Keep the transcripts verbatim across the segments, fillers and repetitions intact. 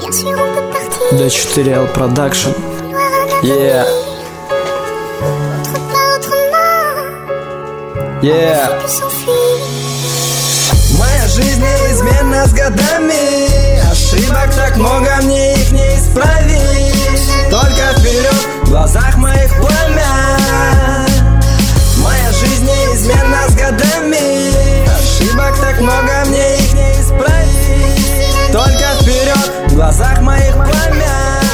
Bien sûr on peut partir. ди четыре эл Production. Yeah. Autre part, autrement. Yeah. Plus s'enfuir. Моя жизнь неизменна с годами. Ошибок так много, мне их не исправить. Только вперед, в глазах моих пламя. Моя жизнь неизменна с годами. Ошибок так много, мне их не исправить. Только вперед, в глазах моих пламя.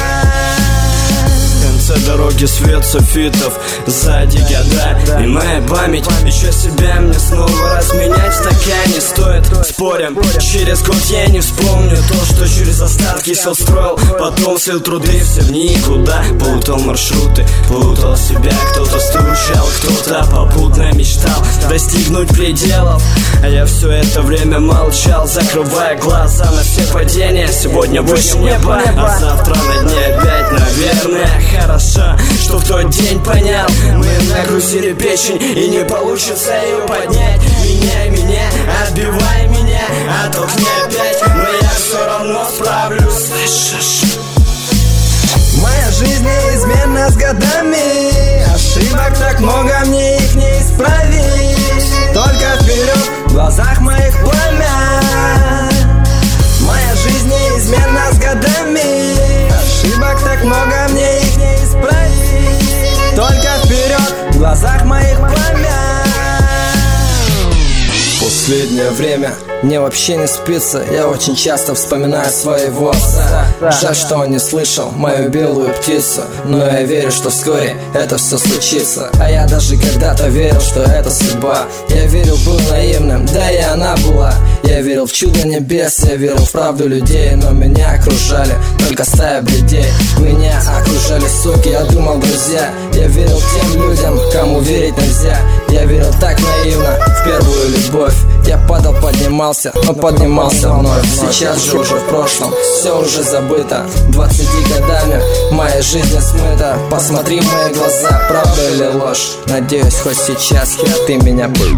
В конце дороги свет софитов, сзади года. И моя память еще себя мне снова разменять в стакане стоит. Спорим, через год я не вспомню то, что через остатки сил строил. Потом слил труды все в никуда. Плутал маршруты, плутал себя. Кто-то стучал, кто-то попутно мечтал достигнуть пределов. А я все это время молчал, закрывая глаза на все падения. Сегодня выше неба, а завтра на дне опять, наверное. Хорошо, что в тот день понял. Мы нагрузили печень и не получится ее поднять. Меняй меня, отбивай меня, оттолкни опять. Но я все равно справлюсь, слышишь? Моя жизнь неизменна с годами. Ошибок так много, мне их не исправить. Только вперед, в глазах моих пламя. Моя жизнь неизменна с годами. Ошибок так много, мне их не исправить. Только вперед, в глазах моих пламя. Последнее время мне вообще не спится. Я очень часто вспоминаю своего отца. Жаль, что он не слышал мою белую птицу. Но я верю, что вскоре это все случится. А я даже когда-то верил, что это судьба. Я верил, был наивным, да и она была. Я верил в чудо небес, я верил в правду людей. Но меня окружали только стая бледей. Меня окружали суки, я думал, друзья. Я верил тем людям, кому верить нельзя. Я верил так наивно в первую любовь. Я падал, поднимался, но поднимался вновь. Сейчас же уже в прошлом, все уже забыто. Двадцати годами моя жизнь смыта. Посмотри в мои глаза, правда или ложь. Надеюсь, хоть сейчас я ты меня был.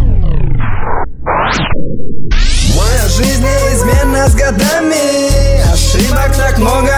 Моя жизнь неизменна с годами. Ошибок так много,